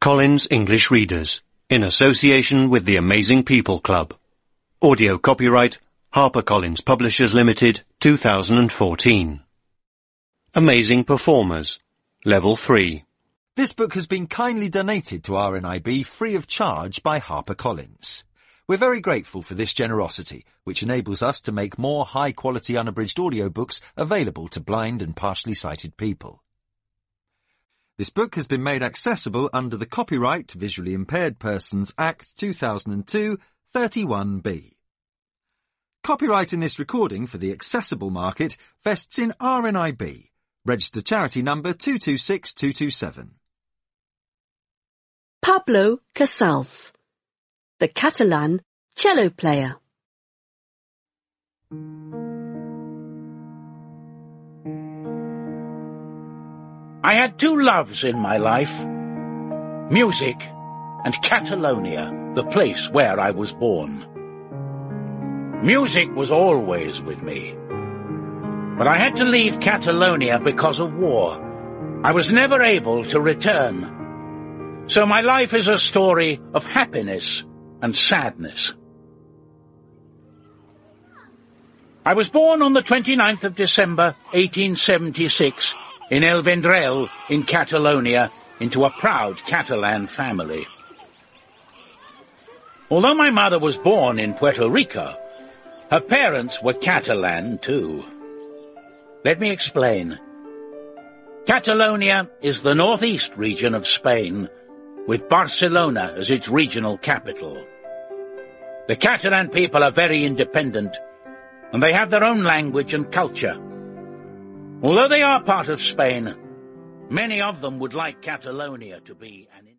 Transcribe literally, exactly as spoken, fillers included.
HarperCollins English Readers, in association with the Amazing People Club. Audio copyright HarperCollins Publishers Limited, two thousand fourteen. Amazing Performers, Level three. This book has been kindly donated to R N I B free of charge by HarperCollins. We're very grateful for this generosity, which enables us to make more high-quality unabridged audiobooks available to blind and partially sighted people. This book has been made accessible under the Copyright Visually Impaired Persons Act two thousand two, thirty-one B. Copyright in this recording for the accessible market vests in R N I B, registered charity number two two six two two seven. Pablo Casals, the Catalan cello player. I had two loves in my life, music and Catalonia, the place where I was born. Music was always with me, but I had to leave Catalonia because of war. I was never able to return. So my life is a story of happiness and sadness. I was born on the twenty-ninth of December, eighteen seventy-six, in El Vendrell, in Catalonia, into a proud Catalan family. Although my mother was born in Puerto Rico, her parents were Catalan too. Let me explain. Catalonia is the northeast region of Spain, with Barcelona as its regional capital. The Catalan people are very independent, and they have their own language and culture. Although they are part of Spain, many of them would like Catalonia to be an